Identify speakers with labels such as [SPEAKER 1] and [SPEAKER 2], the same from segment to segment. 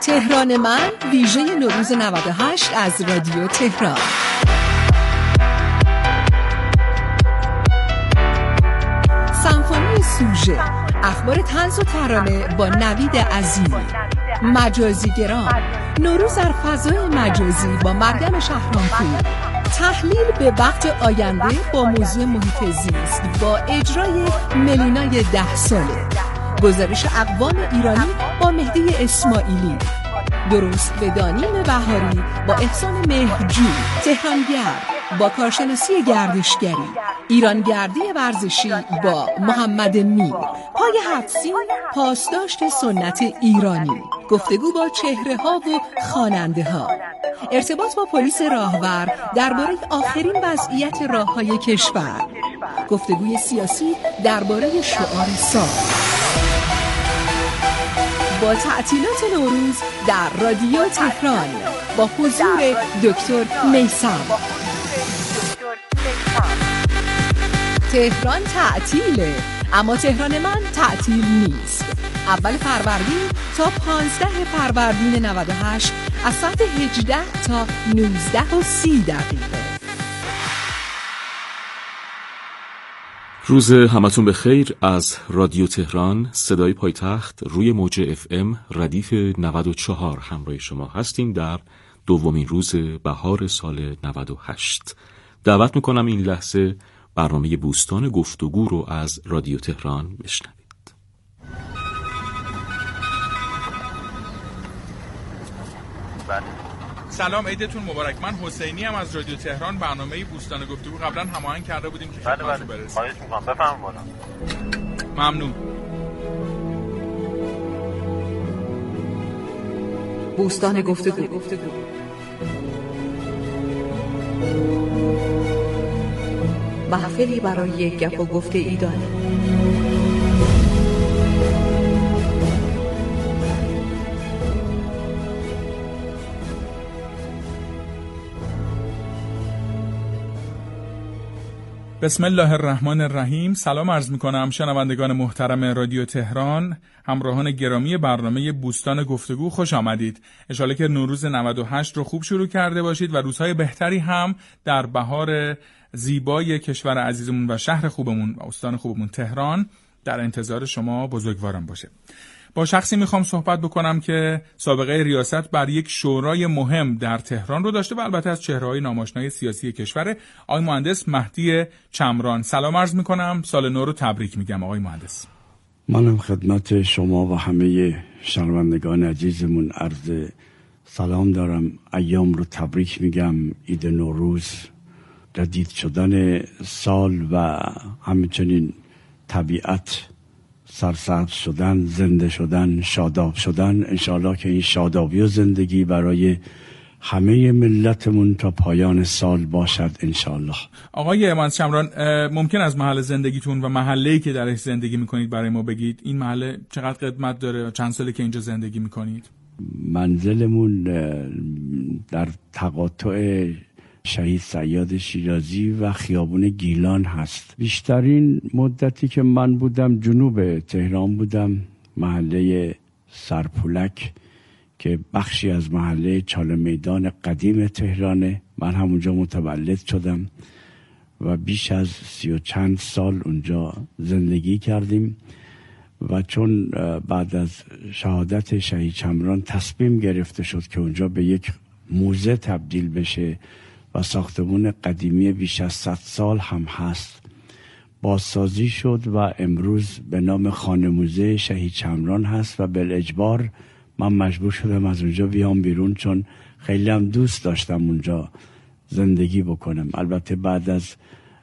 [SPEAKER 1] تهران من ویژه نوروز 98 از رادیو تهران. سمفونی سوژه، اخبار طنز و ترانه با نوید عظیمی، مجازیگران، نوروز در فضای مجازی با مریم شهرامپور، تحلیل به وقت آینده با موضوع محیط زیست با اجرای ملینای 10 ساله، گزارش اقوام ایرانی با مهدی اسماعیلی، درست بدانیم بهاری با احسان مهرجو، تهرانگرد با کارشناسی گردشگری، ایرانگردی ورزشی با محمد میر، پای حدسی پاسداشت سنت ایرانی، گفتگو با چهره ها و خواننده ها، ارتباط با پلیس راهور درباره آخرین وضعیت راههای کشور، گفتگوی سیاسی درباره شعار سال. با تعطیلات نوروز در رادیو تهران با حضور دکتر میثم. تهران تعطیله، اما تهران من تعطیل نیست. اول فروردین تا 15 فروردین 98 از ساعت 18 تا 19:30.
[SPEAKER 2] روز همتون بخیر از رادیو تهران، صدای پایتخت، روی موج FM ردیف 94 همراه شما هستیم در دومین روز بهار سال 98. دعوت میکنم این لحظه برنامه بوستان گفتگو رو از رادیو تهران بشنوید.
[SPEAKER 3] سلام، عیدتون مبارک. من حسینی ام از رادیو تهران. برنامه بوستان گفتگو قبلا هماهنگ کرده بودیم که خدمتتون برسیم.
[SPEAKER 4] خواهش می‌کنم، بفرمایید.
[SPEAKER 3] ممنون.
[SPEAKER 1] بوستان گفتگو. محفلی برای گپ و گفت ایدانه.
[SPEAKER 3] بسم الله الرحمن الرحیم. سلام عرض میکنم شنوندگان محترم رادیو تهران، همراهان گرامی برنامه بوستان گفتگو، خوش آمدید. انشالله که نوروز 98 رو خوب شروع کرده باشید و روزهای بهتری هم در بهار زیبای کشور عزیزمون و شهر خوبمون و استان خوبمون تهران در انتظار شما بزرگواران باشه. با شخصی میخوام صحبت بکنم که سابقه ریاست بر یک شورای مهم در تهران رو داشته و البته از چهره‌های ناماشنای سیاسی کشور، آقای مهندس مهدی چمران. سلام عرض میکنم، سال نو رو تبریک میگم آقای مهندس.
[SPEAKER 5] منم خدمت شما و همه شنوندگان عزیزمون عرض سلام دارم. ایام رو تبریک میگم، عید نوروز، جدید شدن سال و همچنین طبیعت سرسبز شدن، زنده شدن، شاداب شدن. انشاءالله که این شادابی و زندگی برای همه ملتمون تا پایان سال باشد انشاءالله.
[SPEAKER 3] آقای مهندس چمران، ممکن از محل زندگیتون و محله‌ای که درش زندگی میکنید برای ما بگید؟ این محله چقدر قدمت داره؟ چند ساله که اینجا زندگی میکنید؟
[SPEAKER 5] منزلمون در تقاطع شهید صیاد شیرازی و خیابون گیلان هست. بیشترین مدتی که من بودم جنوب تهران بودم، محله سرپولک که بخشی از محله چاله میدان قدیم تهرانه. من همونجا متولد شدم و بیش از 30 و چند سال اونجا زندگی کردیم و چون بعد از شهادت شهید چمران تصمیم گرفته شد که اونجا به یک موزه تبدیل بشه و ساختمون قدیمی بیش از 100 سال هم هست، بازسازی شد و امروز به نام خانه موزه شهید چمران هست و بالاجبار من مجبور شدم از اونجا بیام بیرون، چون خیلی هم دوست داشتم اونجا زندگی بکنم. البته بعد از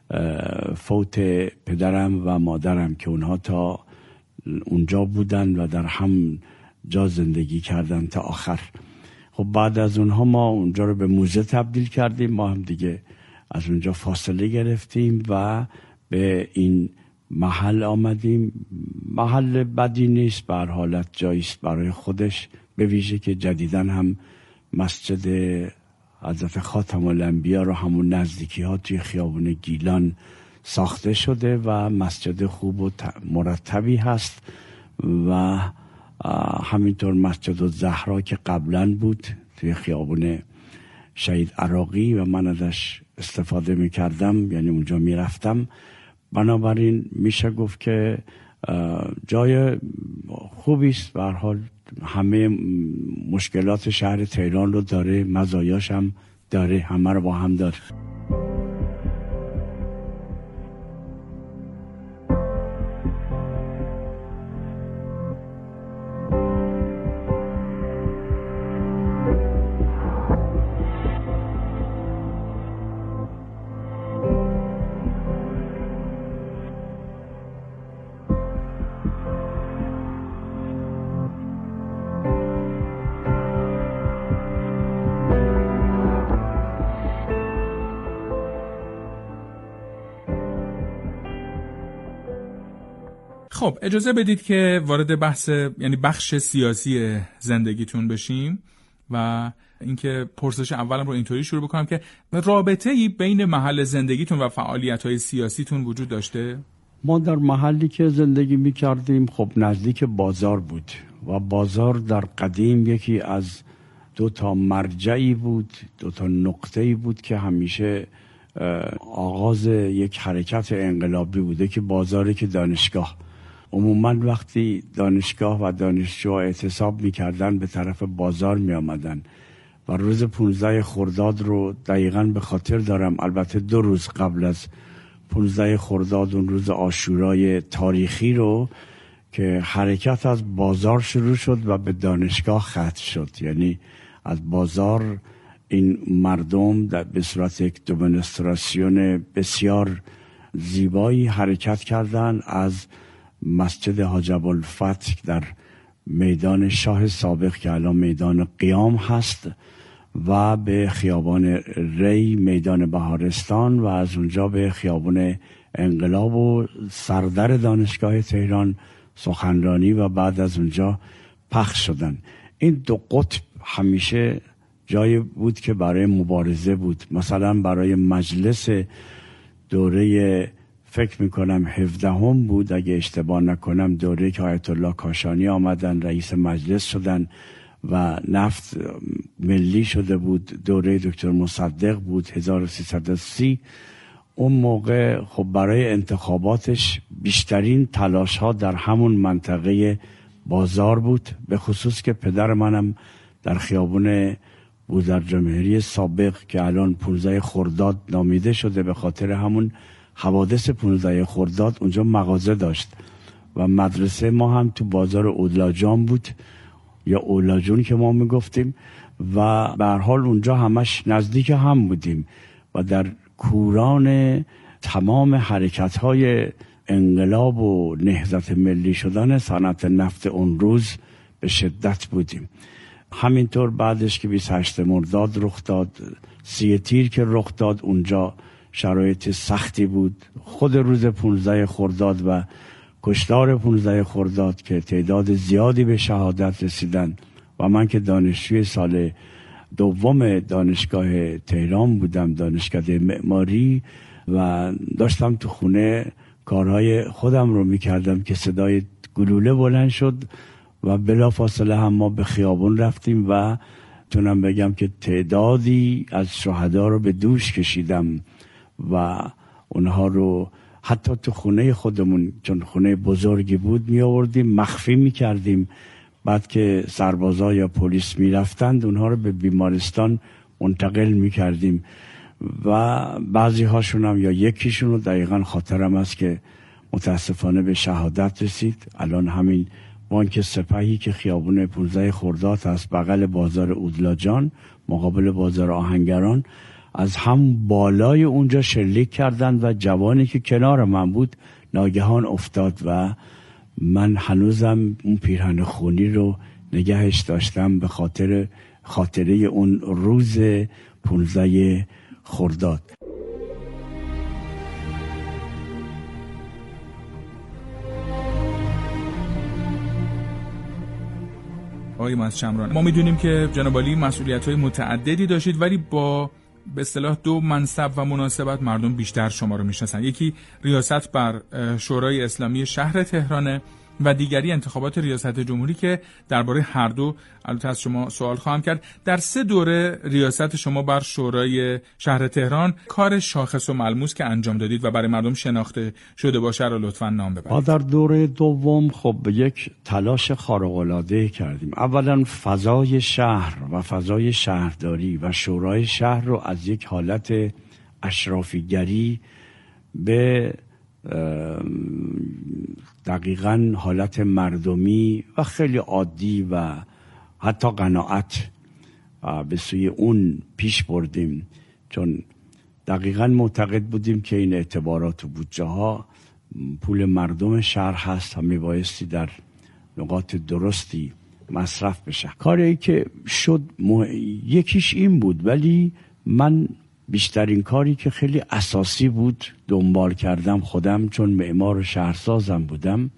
[SPEAKER 5] فوت پدرم و مادرم که اونها تا اونجا بودن و در هم جا زندگی کردن تا آخر. خب بعد از اونها ما اونجا رو به موزه تبدیل کردیم، ما هم دیگه از اونجا فاصله گرفتیم و به این محل آمدیم. محل بدی نیست، به هر حالت جاییست برای خودش، به ویژه که جدیداً هم مسجد حضرت خاتم الانبیا رو همون نزدیکی ها توی خیابون گیلان ساخته شده و مسجد خوب و مرتبی هست و همینطور مسجد الزهرا که قبلا بود توی خیابون شهید عراقی و من ازش استفاده میکردم، یعنی اونجا میرفتم. بنابراین میشه گفت که جای خوبی است. به هر حال همه مشکلات شهر تهران رو داره، مزایاش هم داره، همه رو با هم داره.
[SPEAKER 3] خب اجازه بدید که وارد یعنی بخش سیاسی زندگیتون بشیم و اینکه پرسش اولم رو اینطوری شروع بکنم که رابطه‌ای بین محل زندگیتون و فعالیت‌های سیاسیتون وجود داشته؟
[SPEAKER 5] ما در محلی که زندگی می‌کردیم خب نزدیک بازار بود و بازار در قدیم یکی از دو تا مرجعی بود، دو تا نقطه‌ای بود که همیشه آغاز یک حرکت انقلابی بوده که بازاری که دانشگاه. عموما وقتی دانشگاه و دانشجوها اعتصاب میکردن به طرف بازار میامدن و روز 15 خرداد رو دقیقاً به خاطر دارم، البته 2 روز قبل از 15 خرداد، اون روز عاشورای تاریخی رو که حرکت از بازار شروع شد و به دانشگاه ختم شد. یعنی از بازار این مردم به صورت یک دمونستراسیون بسیار زیبایی حرکت کردن از مسجد حاج ابوالفتح در میدان شاه سابق که الان میدان قیام هست و به خیابان ری میدان بهارستان و از اونجا به خیابان انقلاب و سردر دانشگاه تهران سخنرانی و بعد از اونجا پخش شدن. این دو قطب همیشه جایی بود که برای مبارزه بود. مثلا برای مجلس دوره فکر میکنم 17 بود اگه اشتباه نکنم، دوره که آیت الله کاشانی آمدن رئیس مجلس شدن و نفت ملی شده بود، دوره دکتر مصدق بود 1330. اون موقع خب برای انتخاباتش بیشترین تلاش ها در همون منطقه بازار بود، به خصوص که پدر منم در خیابون بودرجمهری سابق که الان 15 خرداد نامیده شده به خاطر همون حوادث 15 خرداد اونجا مغازه داشت و مدرسه ما هم تو بازار اولاجان بود یا اولاجون که ما میگفتیم و به هر حال اونجا همش نزدیک هم بودیم و در کوران تمام حرکت‌های انقلاب و نهضت ملی شدن صنعت نفت اون روز به شدت بودیم. همینطور بعدش که 28 مرداد رخ داد، 30 تیر که رخ داد، اونجا شرایط سختی بود. خود روز 15 خرداد و کشتار 15 خرداد که تعداد زیادی به شهادت رسیدن و من که دانشجوی سال دوم دانشگاه تهران بودم، دانشکده معماری، و داشتم تو خونه کارهای خودم رو میکردم که صدای گلوله بلند شد و بلافاصله هم ما به خیابون رفتیم و تونم بگم که تعدادی از شهدا رو به دوش کشیدم و اونها رو حتی تو خونه خودمون، چون خونه بزرگی بود، می آوردیم مخفی می کردیم. بعد که سربازا یا پلیس می رفتند اونها رو به بیمارستان منتقل می کردیم و بعضی هاشون هم یا یکیشون رو دقیقا خاطرم است که متاسفانه به شهادت رسید. الان همین بانک سپاهی که خیابون 15 خرداد هست بغل بازار اودلاجان مقابل بازار آهنگران، از هم بالای اونجا شلیک کردند و جوانی که کنار من بود ناگهان افتاد و من هنوزم اون پیرهن خونی رو نگهش داشتم به خاطره اون روز 15 خرداد.
[SPEAKER 3] آقای مهندس شمران، ما میدونیم که جناب عالی مسئولیت‌های متعددی داشتید ولی با به اصطلاح 2 منصب و مناسبت مردم بیشتر شما رو میشناسن. یکی ریاست بر شورای اسلامی شهر تهرانه و دیگری انتخابات ریاست جمهوری که درباره هر دو البته از شما سوال خواهم کرد. در 3 دوره ریاست شما بر شورای شهر تهران کار شاخص و ملموس که انجام دادید و برای مردم شناخته شده باشه رو لطفاً نام ببرید.
[SPEAKER 5] ما در دوره دوم خب یک تلاش خارق‌العاده کردیم. اولا فضای شهر و فضای شهرداری و شورای شهر رو از یک حالت اشرافیگری به دقیقاً حالت مردمی و خیلی عادی و حتی قناعت به سوی اون پیش بردیم، چون دقیقاً معتقد بودیم که این اعتبارات و بودجه ها پول مردم شهر هست و میبایستی در نقاط درستی مصرف بشه. کاری که شد یکیش این بود، ولی من بیشترین کاری که خیلی اساسی بود دنبال کردم خودم، چون معمار و شهرسازم بودم،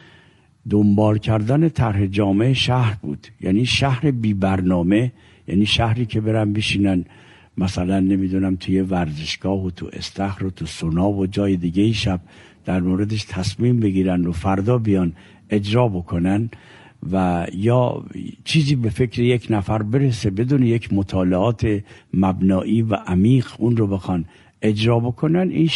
[SPEAKER 5] دنبال کردن طرح جامعه شهر بود. یعنی شهر بی برنامه، یعنی شهری که برن بشینن مثلا نمیدونم توی ورزشگاه و تو استخر و تو سونا و جای دیگه ای شب در موردش تصمیم بگیرن و فردا بیان اجرا بکنن و یا چیزی به فکر یک نفر برسه بدون یک مطالعات مبنایی و عمیق اون رو بخوان اجرا بکنن، این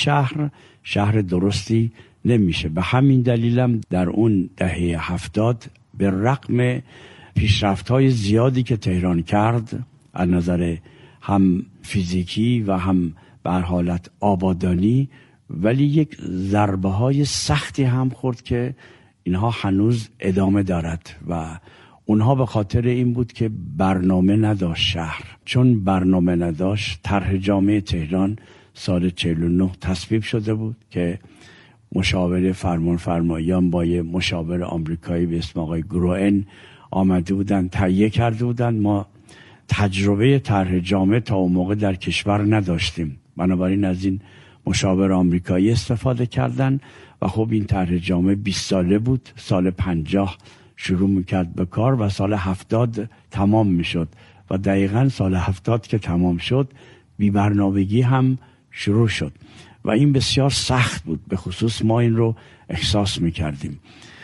[SPEAKER 5] شهر درستی نمیشه. به همین دلیلم در اون دهه 70 به رغم پیشرفت‌های زیادی که تهران کرد از نظر هم فیزیکی و هم به حالت آبادانی، ولی یک ضربه‌های سختی هم خورد که اینها هنوز ادامه دارد و اونها به خاطر این بود که برنامه نداشت شهر. چون برنامه نداشت، طرح جامعه تهران سال 49 تصویب شده بود که مشاور فرمانفرمایان با یه مشاور آمریکایی به اسم آقای گروئن آمده بودن تهیه کرده بودن. ما تجربه طرح جامعه تا اون موقع در کشور نداشتیم، بنابراین از این مشاور آمریکایی استفاده کردن و خب این طرح جامعه 20 ساله بود. سال 50 شروع میکرد به کار و سال 70 تمام میشد و دقیقاً سال 70 که تمام شد بی‌برنامگی هم شروع شد و این بسیار سخت بود. به خصوص ما این رو احساس میکردیم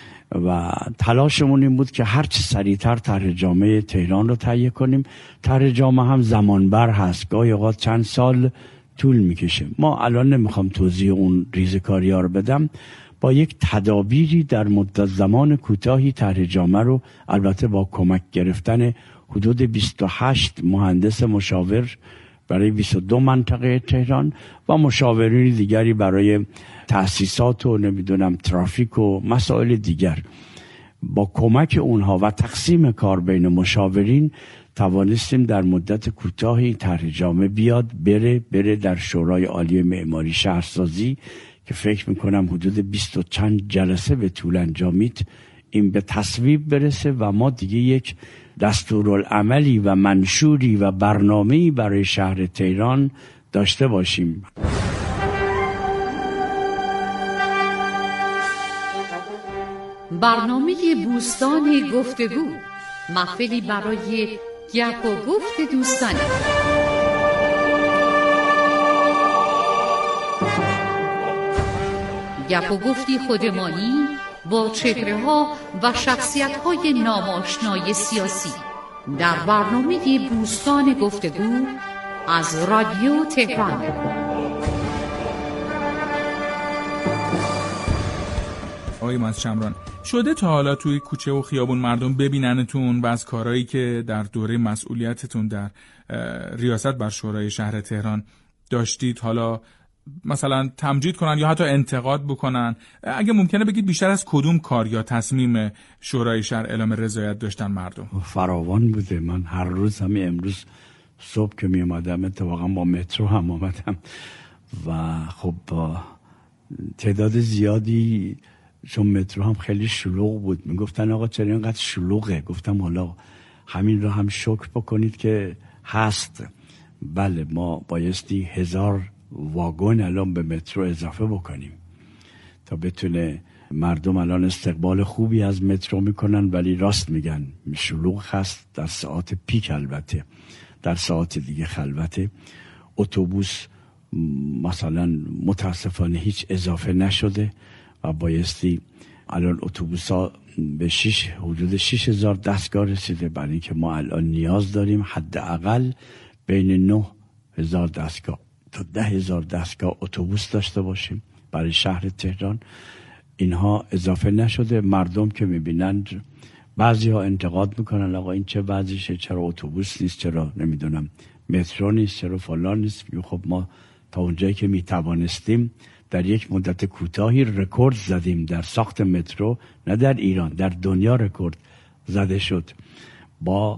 [SPEAKER 5] و تلاشمون این بود که هرچی سریعتر طرح جامعه تهران رو تهیه کنیم. طرح جامعه هم زمانبر هست، گاهی اوقات چند سال طول میکشه. ما الان نمیخوام توضیح اون ریزکاری ها رو بدم. با یک تدابیری در مدت زمان کوتاهی طرح جامعه رو، البته با کمک گرفتن حدود 28 مهندس مشاور برای 22 منطقه تهران و مشاورین دیگری برای تأسیسات و نمیدونم ترافیک و مسائل دیگر، با کمک اونها و تقسیم کار بین مشاورین توانستیم در مدت کوتاهی طرح جامعه بیاد بره در شورای عالی معماری شهرسازی که فکر میکنم حدود 20 و چند جلسه به طول انجامید، این به تصویب برسه و ما دیگه یک دستورالعملی و منشوری و برنامه‌ای برای شهر تهران داشته باشیم.
[SPEAKER 1] برنامه بوستان گفتگو، محفلی برای گپ و گفت دوستانه. گپ و گفتی خودمانی با چهره‌ها و شخصیت‌های ناماشنای سیاسی در برنامه بوستان گفتگو از رادیو تهران.
[SPEAKER 3] آقای مهندس شمران، شده تا حالا توی کوچه و خیابون مردم ببیننتون و از کارهایی که در دوره مسئولیتتون در ریاست بر شورای شهر تهران داشتید حالا مثلا تمجید کنن یا حتی انتقاد بکنن؟ اگه ممکنه بگید بیشتر از کدوم کار یا تصمیم شورای شهر اعلام رضایت داشتن مردم؟
[SPEAKER 5] فراوان بوده. من هر روز، همین امروز صبح که می اومدم اتفاقا با مترو هم اومدم و خب تعداد زیادی، چون مترو هم خیلی شلوغ بود، میگفتن آقا چرا اینقدر شلوغه؟ گفتم حالا همین رو هم شکر بکنید که هست. بله، ما بایستی 1000 واگن الان به مترو اضافه بکنیم تا بتونه مردم. الان استقبال خوبی از مترو میکنن، ولی راست میگن شلوغ هست در ساعات پیک، البته در ساعات دیگه خلوته. اتوبوس مثلا متاسفانه هیچ اضافه نشده و بایستی الان اتوبوس‌ها به حدود 6000 دستگاه رسیده، برای اینکه ما الان نیاز داریم حداقل بین 9000 دستگاه تا 10000 دستگاه اتوبوس داشته باشیم برای شهر تهران. اینها اضافه نشده. مردم که میبینند بعضی ها انتقاد میکنن آقا این چه وضعشه، چرا اتوبوس نیست، چرا نمیدونم مترو نیست، چرا فلان نیست. خب ما تا اونجایی که میتوانستیم در یک مدت کوتاهی رکورد زدیم در ساخت مترو، نه در ایران، در دنیا رکورد زده شد. با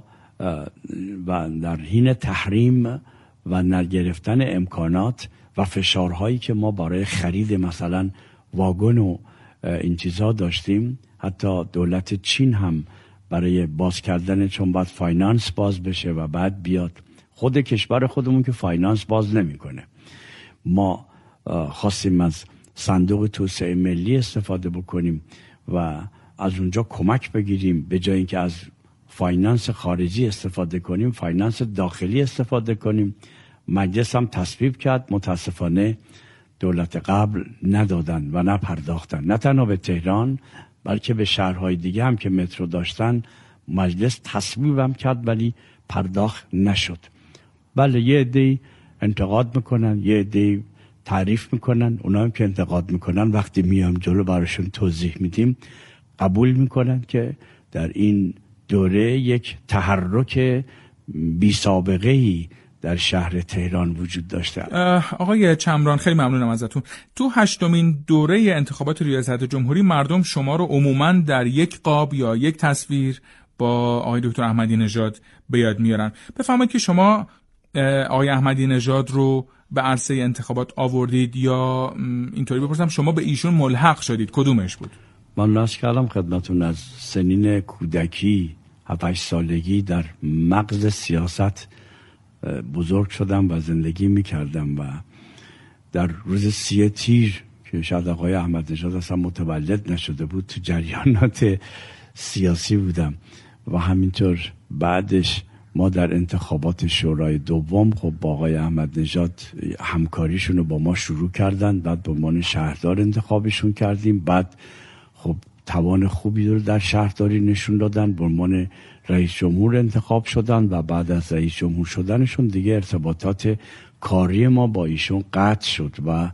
[SPEAKER 5] و در حین تحریم و نگرفتن امکانات و فشارهایی که ما برای خرید مثلا واگن و این چیزها داشتیم، حتی دولت چین هم برای باز کردن، چون باید فاینانس باز بشه و بعد بیاد، خود کشور خودمون که فاینانس باز نمیکنه، ما خواستیم از صندوق توسعه ملی استفاده بکنیم و از اونجا کمک بگیریم، به جای اینکه از فاینانس خارجی استفاده کنیم فاینانس داخلی استفاده کنیم. مجلس هم تصویب کرد، متاسفانه دولت قبل ندادن و نپرداختن، نه تنها به تهران بلکه به شهرهای دیگه هم که مترو داشتن مجلس تصویب هم کرد ولی پرداخت نشد. بله یه عده‌ای انتقاد میکنن، یه عده‌ای تعریف میکنن. اونا هم که انتقاد میکنن وقتی میام جلو براشون توضیح میدیم قبول میکنن که در این دوره یک تحرک بی سابقه‌ای در شهر تهران وجود داشته.
[SPEAKER 3] آقای چمران خیلی ممنونم ازتون. تو 8مین دوره انتخابات ریاست جمهوری مردم شما رو عموماً در یک قاب یا یک تصویر با آقای دکتر احمدی نژاد به یاد میارن. بفرمایید که شما آقای احمدی نژاد رو به عرصه انتخابات آوردید یا اینطوری بپرسم شما به ایشون ملحق شدید، کدومش بود؟
[SPEAKER 5] من لاش کردم خدمتون، از سنین کودکی 7-8 سالگی در مغز سیاست بزرگ شدم و زندگی میکردم و در روز 3 تیر که شاید آقای احمد نژاد اصلا متولد نشده بود تو جریانات سیاسی بودم و همینطور بعدش ما در انتخابات شورای دوم خب با آقای احمد نژاد همکاریشون رو با ما شروع کردن، بعد به عنوان شهردار انتخابشون کردیم، بعد خب توان خوبی رو در شهرداری نشون دادن، به عنوان رئیس جمهور انتخاب شدن و بعد از رئیس جمهور شدنشون دیگه ارتباطات کاری ما با ایشون قطع شد و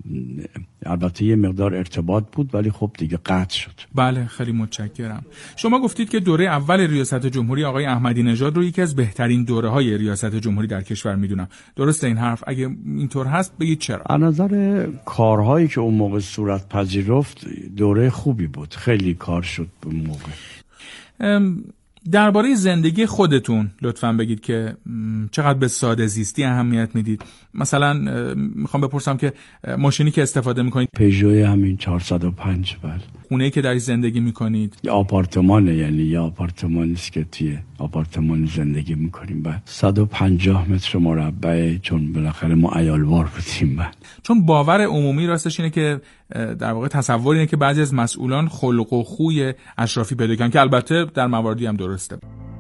[SPEAKER 5] البته یه مقدار ارتباط بود ولی خب دیگه قطع شد.
[SPEAKER 3] بله خیلی متشکرم. شما گفتید که دوره اول ریاست جمهوری آقای احمدی نژاد رو یکی از بهترین دوره‌های ریاست جمهوری در کشور میدونم. درسته این حرف؟ اگه اینطور هست بگید چرا؟
[SPEAKER 5] از نظر کارهایی که اون موقع صورت پذیرفت دوره خوبی بود، خیلی کار شد اون موقع.
[SPEAKER 3] درباره زندگی خودتون لطفاً بگید که چقدر به ساده زیستی اهمیت میدید. مثلا میخوام بپرسم که ماشینی که استفاده میکنید
[SPEAKER 5] پژو همین 405، بله.
[SPEAKER 3] خونه‌ای که در زندگی میکنید
[SPEAKER 5] یه آپارتمانه، یعنی یه آپارتمانی است که توی آپارتمان زندگی میکنیم. بعد 150 متر مربع، چون بالاخره ما عیالوار بودیم. بعد
[SPEAKER 3] چون باور عمومی راستش اینه که در واقع تصور اینه که بعضی از مسئولان خلق و خوی اشرافی پیدا کردن که البته در مواردی هم درسته.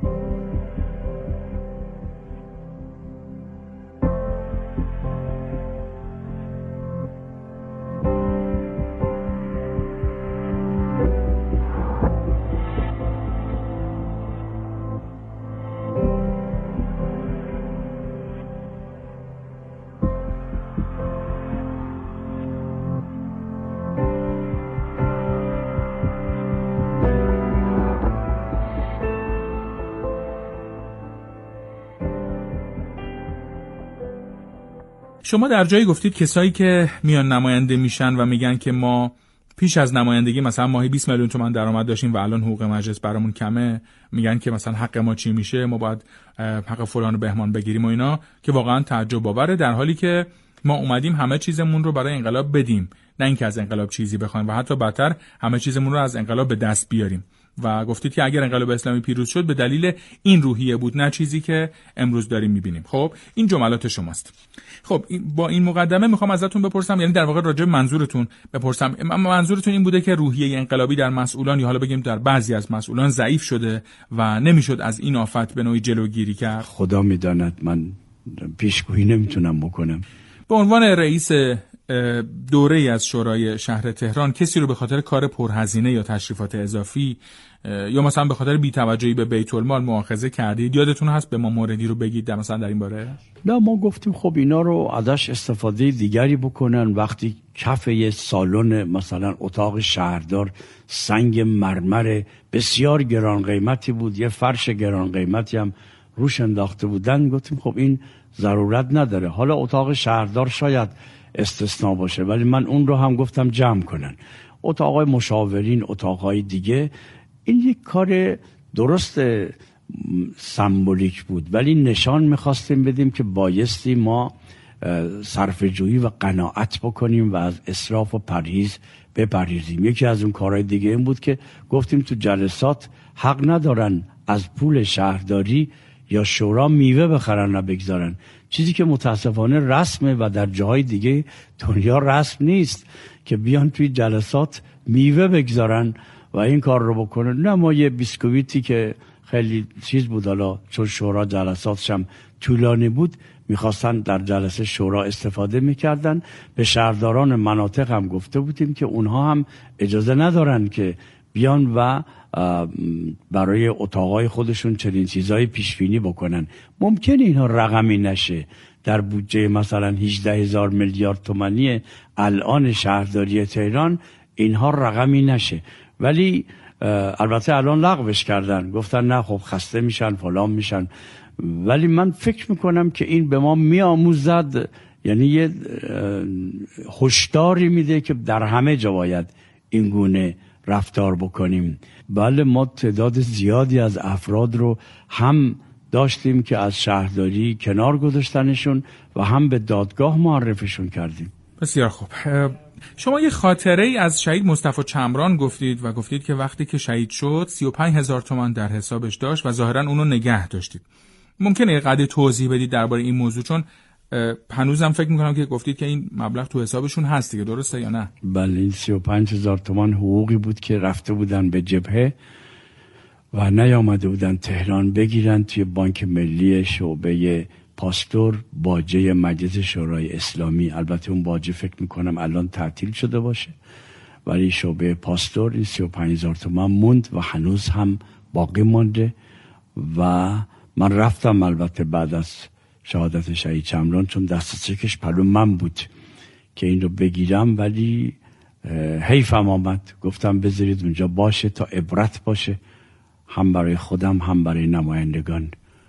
[SPEAKER 3] شما در جایی گفتید کسایی که میان نماینده میشن و میگن که ما پیش از نمایندگی مثلا ماهی 20 میلیون تومان درآمد داشتیم و الان حقوق مجلس برامون کمه، میگن که مثلا حق ما چی میشه، ما باید حق فلان و بهمان بگیریم و اینا، که واقعا تعجب آوره، در حالی که ما اومدیم همه چیزمون رو برای انقلاب بدیم، نه اینکه از انقلاب چیزی بخوایم و حتی بدتر همه چیزمون رو از انقلاب به دست بیاریم. و گفتید که اگر انقلاب اسلامی پیروز شد به دلیل این روحیه بود، نه چیزی که امروز داریم میبینیم. خب این جملات شماست. خب با این مقدمه میخوام ازتون بپرسم، یعنی در واقع راجع به منظورتون بپرسم. منظورتون این بوده که روحیه انقلابی در مسئولان یا حالا بگیم در بعضی از مسئولان ضعیف شده و نمیشد از این آفت به نوعی جلوگیری کرد؟
[SPEAKER 5] خدا میداند، من پیشگویی نمیتونم بکنم.
[SPEAKER 3] به عنوان رئیس دوره از شورای شهر تهران کسی رو به خاطر کار پرهزینه یا تشریفات اضافی یا مثلا به خاطر بی‌توجهی به بیت المال مؤاخذه کردید؟ یادتون هست به ما موردی رو بگید مثلا در این باره؟
[SPEAKER 5] نه، ما گفتیم خب اینا رو ازش استفاده دیگری بکنن. وقتی کف یه سالن مثلا اتاق شهردار سنگ مرمر بسیار گران قیمتی بود، یه فرش گران قیمتی هم روش انداخته بودن، گفتیم خب این ضرورت نداره. حالا اتاق شهردار شاید استثناء باشه، ولی من اون رو هم گفتم جمع کنن. اتاقای مشاورین، اتاقای دیگه، این یک کار درست سمبولیک بود، ولی نشان میخواستیم بدیم که بایستی ما صرفه‌جویی و قناعت بکنیم و از اسراف و پرهیز بپرهیزیم. یکی از اون کارهای دیگه این بود که گفتیم تو جلسات حق ندارن از پول شهرداری یا شورا میوه بخرن و بگذارن، چیزی که متاسفانه رسمه و در جاهای دیگه دنیا رسم نیست که بیان توی جلسات میوه بگذارن و این کار رو بکنن. نه، ما یه بیسکویتی که خیلی چیز بود، حالا چون شورا جلساتش هم طولانی بود میخواستن در جلسه شورا استفاده میکردن. به شهرداران مناطق هم گفته بودیم که اونها هم اجازه ندارن که بیان و برای اتاقای خودشون چنین چیزایی پیشبینی بکنن. ممکنه اینها رقمی نشه در بودجه مثلا 18,000 میلیارد تومانی الان شهرداری تهران، اینها رقمی نشه، ولی البته الان لغوش کردن، گفتن نه خب خسته میشن فلان میشن. ولی من فکر میکنم که این به ما میآموزد، یعنی یه هشداری میده که در همه جا باید این گونه رفتار بکنیم. بله، ما تعداد زیادی از افراد رو هم داشتیم که از شهرداری کنار گذاشتنشون و هم به دادگاه معرفشون کردیم.
[SPEAKER 3] بسیار خوب. شما یه خاطره ای از شهید مصطفی چمران گفتید و گفتید که وقتی که شهید شد 35,000 تومان در حسابش داشت و ظاهرا اونو نگه داشتید. ممکنه یه قدری توضیح بدید درباره این موضوع، چون هنوزم فکر میکنم که گفتید که این مبلغ تو حسابشون هست دیگه، درسته یا نه؟
[SPEAKER 5] بله، این 35,000 تومان حقوقی بود که رفته بودن به جبهه و نیامده بودن تهران بگیرن. توی بانک ملی شعبه پاستور باجه مجلس شورای اسلامی، البته اون باجه فکر میکنم الان تعطیل شده باشه، ولی شعبه پاستور این 35,000 تومان موند و هنوز هم باقی مونده. و من رفتم البته بعد از شهادت شهید چمران، چون دست چکش پلو من بود که این رو بگیرم، ولی حیفم آمد. گفتم بذارید اونجا باشه تا عبرت باشه، هم برای خودم هم برای نمایندگان،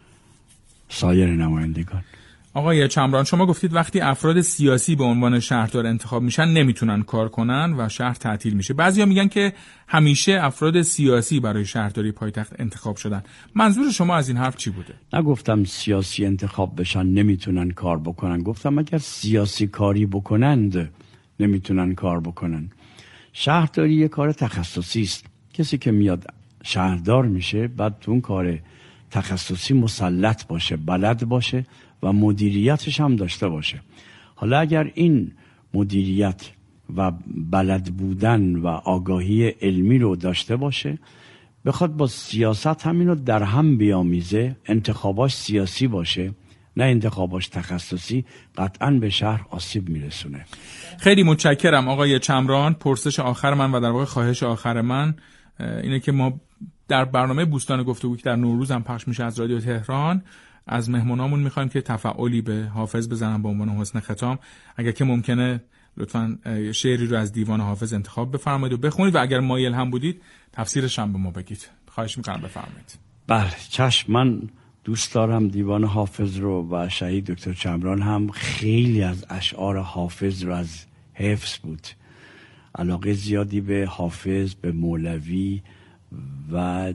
[SPEAKER 5] سایر نمایندگان.
[SPEAKER 3] آقای چمران، شما گفتید وقتی افراد سیاسی به عنوان شهردار انتخاب میشن نمیتونن کار کنن و شهر تعطیل میشه. بعضیا میگن که همیشه افراد سیاسی برای شهرداری پایتخت انتخاب شدن. منظور شما از این حرف چی بوده؟
[SPEAKER 5] نگفتم سیاسی انتخاب بشن نمیتونن کار بکنن، گفتم اگر سیاسی کاری بکنند نمیتونن کار بکنن. شهرداری یه کار تخصصی است. کسی که میاد شهردار میشه بعد تو اون کار تخصصی مسلط باشه، بلد باشه و مدیریتش هم داشته باشه. حالا اگر این مدیریت و بلد بودن و آگاهی علمی رو داشته باشه، بخواد با سیاست همین رو در هم بیامیزه، انتخاباش سیاسی باشه نه انتخاباش تخصصی، قطعاً به شهر آسیب میرسونه.
[SPEAKER 3] خیلی متشکرم آقای چمران. پرسش آخر من و در واقع خواهش آخر من اینه که ما در برنامه بوستان گفتگو که در نوروز هم پخش میشه از رادیو تهران، از مهمونامون میخوایم که تفعالی به حافظ بزنن به عنوان حسن ختام. اگر که ممکنه لطفاً شعری رو از دیوان حافظ انتخاب بفرمایید و بخونید و اگر مایل هم بودید تفسیرش هم به ما بگید. خواهش میکنم بفرمایید.
[SPEAKER 5] بله چشم، من دوست دارم دیوان حافظ رو و شهید دکتر چمران هم خیلی از اشعار حافظ رو از حفظ بود. علاقه زیادی به حافظ، به مولوی و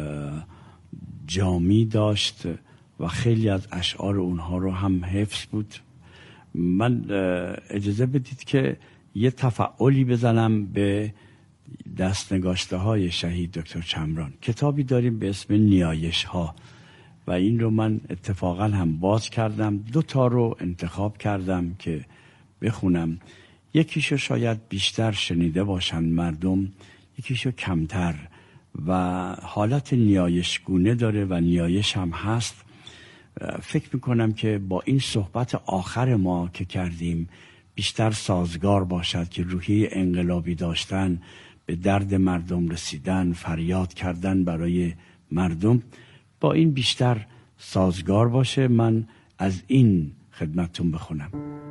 [SPEAKER 5] جامی داشت و خیلی از اشعار اونها رو هم حفظ بود. من اجازه بدید که یه تفعالی بزنم به دستنگاشته های شهید دکتر چمران. کتابی داریم به اسم نیایش ها و این رو من اتفاقا هم باز کردم، 2 تا رو انتخاب کردم که بخونم. یکیشو شاید بیشتر شنیده باشن مردم، یکیشو کمتر و حالت نیایشگونه داره و نیایش هم هست. فکر میکنم که با این صحبت آخر ما که کردیم بیشتر سازگار باشد، که روحیه انقلابی داشتن، به درد مردم رسیدن، فریاد کردن برای مردم، با این بیشتر سازگار باشه. من از این خدمتتون بخونم.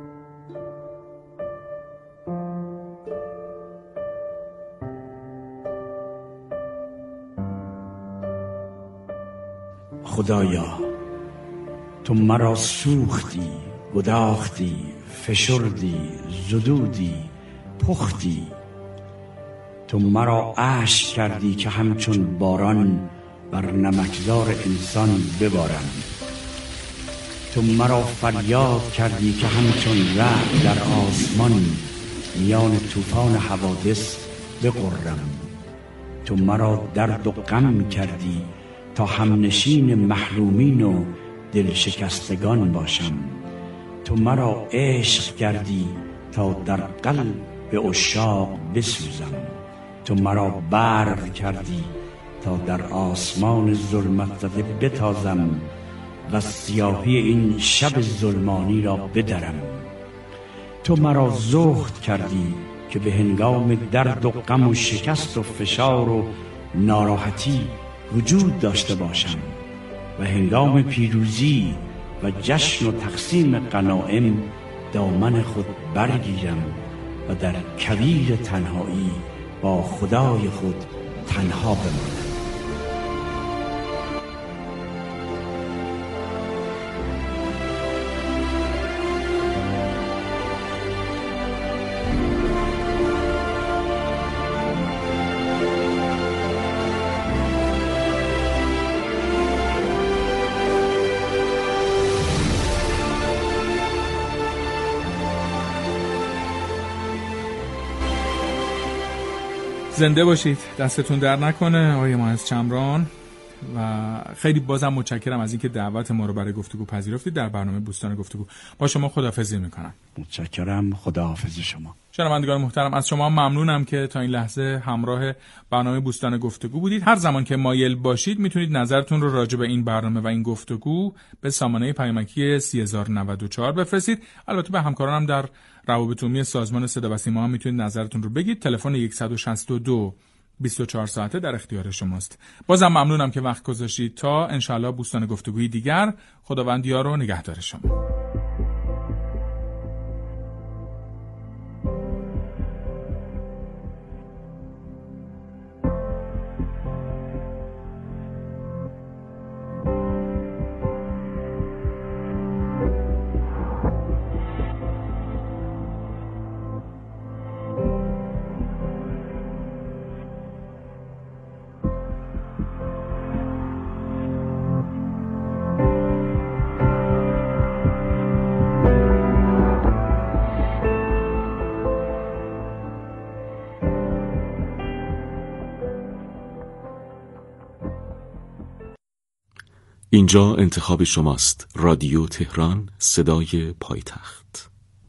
[SPEAKER 5] خدایا، تو مرا سوختی، گداختی، فشردی، زدودی، پختی. تو مرا اشک کردی که همچون باران بر نمکزار انسان ببارم. تو مرا فریاد کردی که همچون رعد در آسمان میان طوفان حوادث بغرم. تو مرا درد و غم کردی تا همنشین محرومین و دل شکستگان باشم. تو مرا عشق کردی تا در قلب عشاق بسوزم. تو مرا برق کردی تا در آسمان ظلمت زده بتازم و سیاهی این شب ظلمانی را بدرم. تو مرا زهد کردی که به هنگام درد و غم و شکست و فشار و ناراحتی وجود داشته باشم و هنگام پیروزی و جشن و تقسیم غنایم دامن خود برگیرم و در کویر تنهایی با خدای خود تنها بمانم.
[SPEAKER 3] زنده باشید، دستتون در نکنه آقای مهندس چمران، و خیلی بازم متشکرم از اینکه دعوت ما رو برای گفتگو پذیرفتید. در برنامه بوستان گفتگو با شما خداحافظی میکنم.
[SPEAKER 5] متشکرم، خداحافظ شما.
[SPEAKER 3] شنوندگان محترم، از شما ممنونم که تا این لحظه همراه برنامه بوستان گفتگو بودید. هر زمان که مایل باشید میتونید نظرتون رو راجع به این برنامه و این گفتگو به سامانه پیامکی 3094 بفرستید. البته به همکارانم در روابط عمومی سازمان صدا و سیما هم میتونید نظرتون رو بگید. تلفن 162 24 ساعته در اختیار شماست. بازم ممنونم که وقت گذاشتید. تا انشالله بوستان گفتگوی دیگر، خداوند یار و نگهدار شما.
[SPEAKER 2] اینجا انتخاب شماست. رادیو تهران، صدای پایتخت.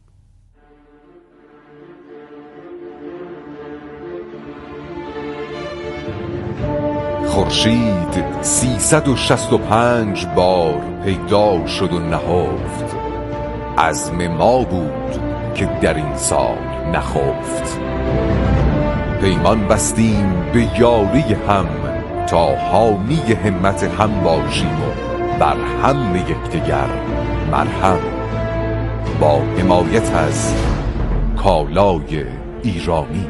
[SPEAKER 4] خورشید 365 بار پیدا شد و نهفت. عزم ما بود که در این سال نخفت. پیمان بستیم به یاری هم تا حامی همت هم باشیم و بر هم یکدیگر مرهم. با حمایت از کالای ایرانی.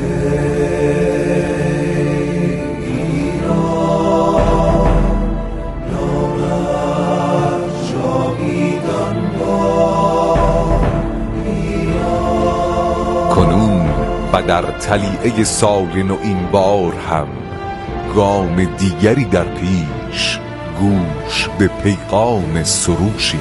[SPEAKER 4] کنون و در طلیعه سال نو این بار هم گام دیگری در پیش، گوش به پیغام سروشی.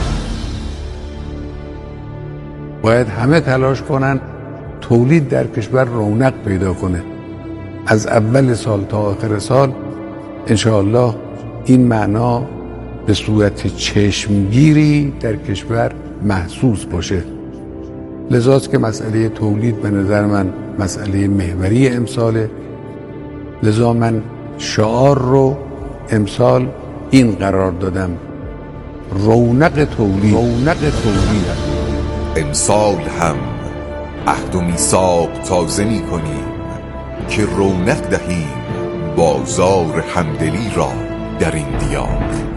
[SPEAKER 6] باید همه تلاش کنن تولید در کشور رونق پیدا کنه. از اول سال تا آخر سال انشاءالله این معنا به صورت چشمگیری در کشور محسوس باشه. لذاست که مسئله تولید به نظر من مسئله محوری امساله. لذا من شعار رو امسال این قرار دادم: رونق تولید. رونق تولید.
[SPEAKER 4] امسال هم عهد و میثاق تازه می کنیم که رونق دهیم بازار همدلی را در این دیار.